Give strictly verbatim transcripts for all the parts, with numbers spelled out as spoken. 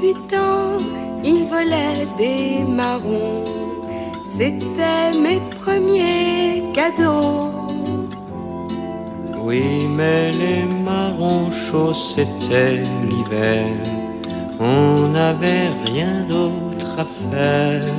dix-huit ans, il volait des marrons. C'était mes premiers cadeaux. Oui, mais les marrons chauds, c'était l'hiver. On n'avait rien d'autre à faire.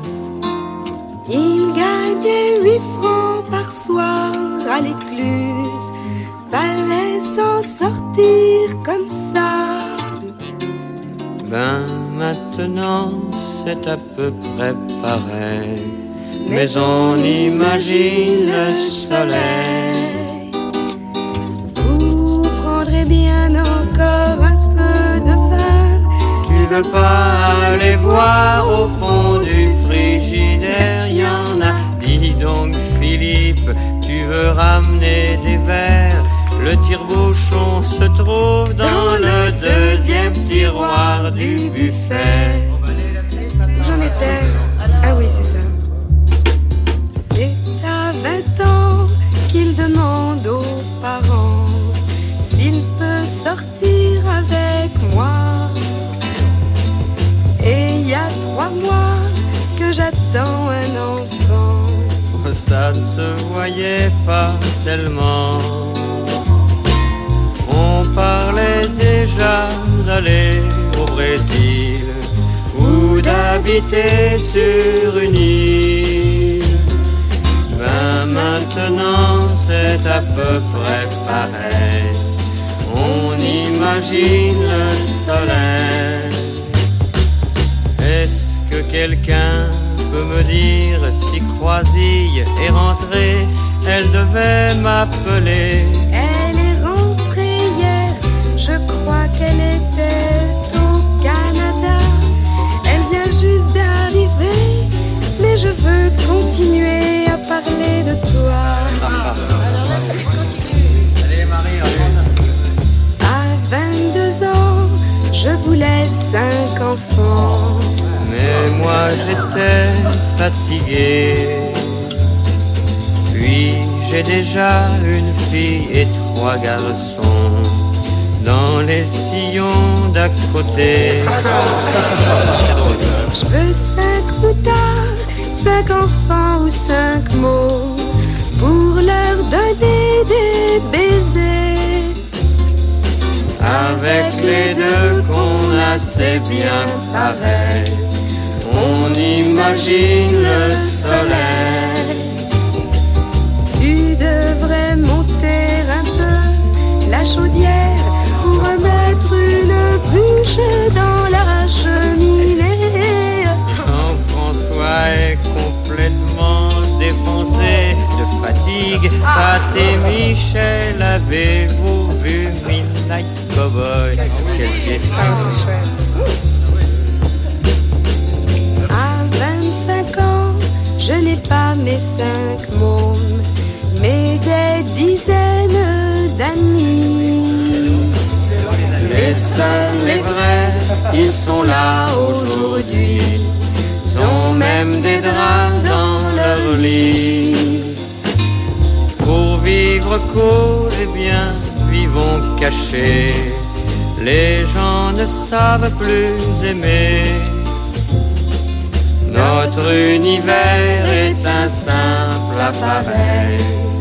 Il gagnait huit francs par soir à l'écluse. Fallait s'en sortir comme ça. Ben maintenant c'est à peu près pareil, mais on imagine le soleil. Vous prendrez bien encore un peu de vin. Tu veux pas aller voir au fond du frigidaire? Y en a. Dis donc Philippe, tu veux ramener des verres? Le tire-bouchon se trouve dans, dans le deuxième tiroir du buffet. J'en étais. Ah oui, c'est ça. C'est à vingt ans qu'il demande aux parents s'il peut sortir avec moi. Et il y a trois mois que j'attends un enfant. Ça ne se voyait pas tellement. On parlait déjà d'aller au Brésil ou d'habiter sur une île. Ben maintenant c'est à peu près pareil. On imagine le soleil. Est-ce que quelqu'un peut me dire si Croisille est rentrée? Elle devait m'appeler. Elle est rentrée hier, je crois qu'elle était au Canada. Elle vient juste d'arriver, mais je veux continuer à parler de toi. Allez Marie, allez. À vingt-deux ans, je voulais cinq enfants. Mais moi j'étais fatigué. Puis j'ai déjà une fille et trois garçons dans les sillons d'à côté. Je veux cinq moutards, cinq enfants ou cinq mots pour leur donner des baisers. Avec les deux qu'on a, c'est bien pareil. On imagine le soleil. Tu devrais monter un peu la chaudière pour remettre une bûche dans la cheminée. Jean-François est complètement défoncé de fatigue. Pat et Michel, avez-vous vu Midnight Cowboy? Quelle pièce! C'est chouette. À vingt-cinq ans, je n'ai pas mes cinq mômes, mais des dizaines d'amis. Les seuls, les vrais, ils sont là aujourd'hui. Ils ont même des draps dans leur lit. Pour vivre court, eh bien, vivons cachés. Les gens ne savent plus aimer. Notre univers est un simple appareil.